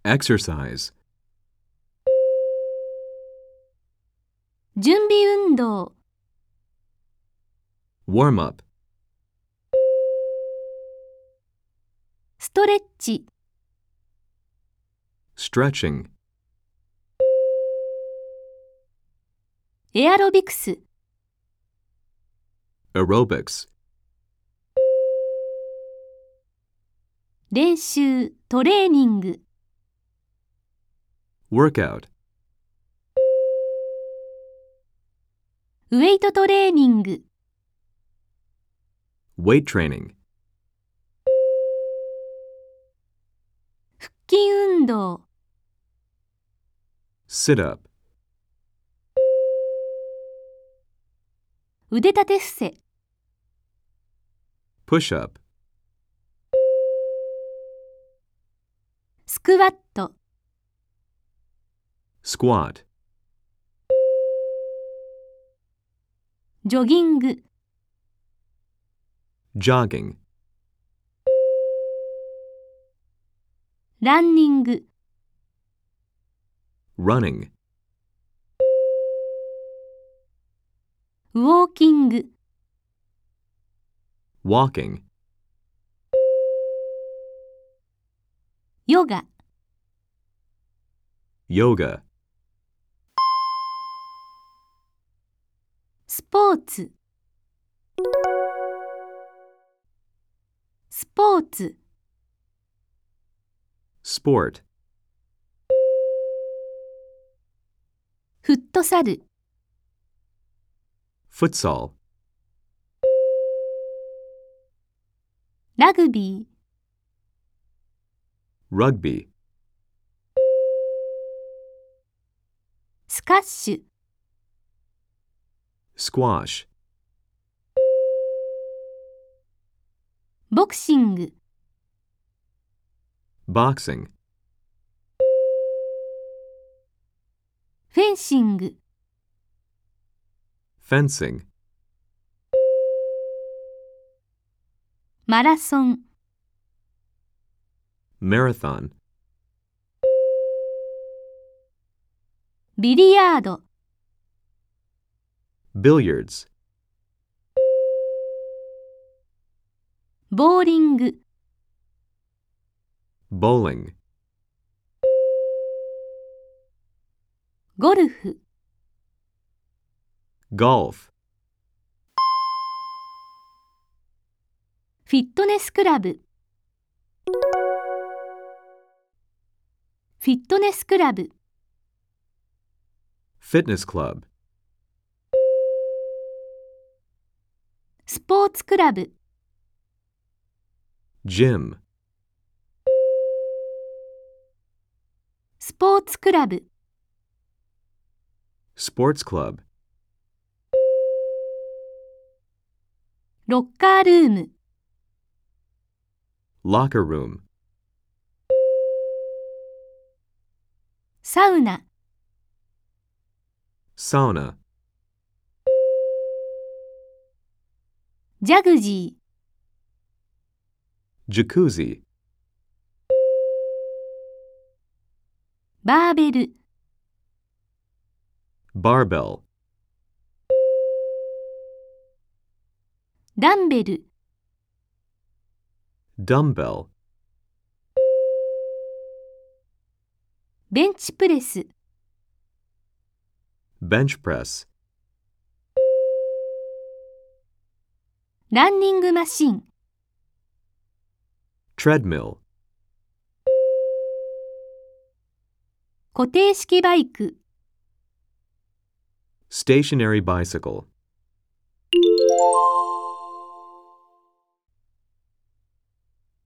Exercise. 準備運動、 Warm up. ストレッチ、 Stretching. エアロビクス、 Aerobics. 練習、トレーニング、 Workout. ウェイトトレーニング、 Weight training. 腹筋運動、 Sit up. 腕立て伏せ、 Push up. スクワット、 Squat. ジョギング、 Jogging. ランニング、 Running. ウォーキング、 Walking. ヨガ、 Yoga. スポーツ、スポーツ、 Sport. フットサル、 Futsal. ラグビー、 Rugby. スカッシュ、 Squash. ボクシング、 Boxing. フェンシング、 Fencing. マラソン、 Marathon. ビリヤード、 Billiards. ボーリング、 Bowling. ゴルフ、 Golf. フィットネスクラブ、フィットネスクラブ、 Fitness club. スポーツクラブ、 Gym. スポーツクラブ、 Sports club. ロッカールーム、 Locker room. サウナ、 Sauna. ジャグジー、 Jacuzzi. バーベル、 Barbell. ダンベル、 Dumbbell. ベンチプレス、 Bench press. ランニングマシン、 Treadmill. 固定式バイク、 Stationary bicycle.